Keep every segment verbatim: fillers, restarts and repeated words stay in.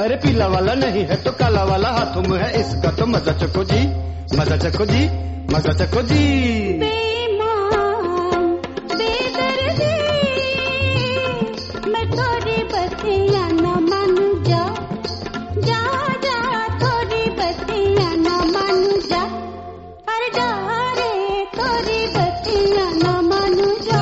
अरे पीला वाला नहीं है तो काला वाला हाथों में है, इसका तो मजा चखो जी, मजा चखो जी, मजा चखो जी। बेईमान बेदर्दी मैं थोड़ी बतिया न मान जा, जा जा थोड़ी बतिया न मान जा, अरे जा रे थोड़ी बतिया न मान जा।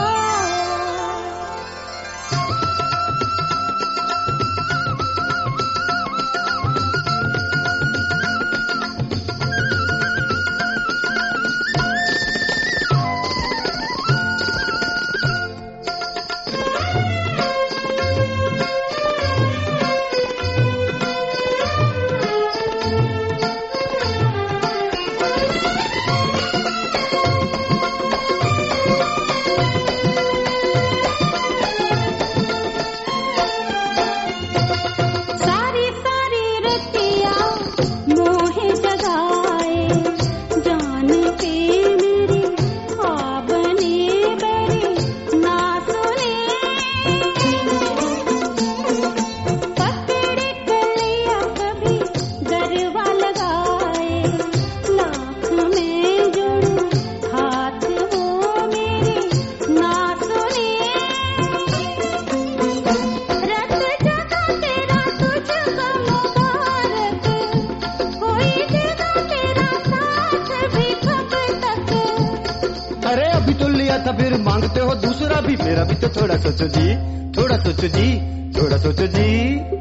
अरे अभी तो लिया था फिर मांगते हो दूसरा भी, मेरा भी तो थोड़ा सोचो जी, थोड़ा सोचो जी, थोड़ा सोचो जी।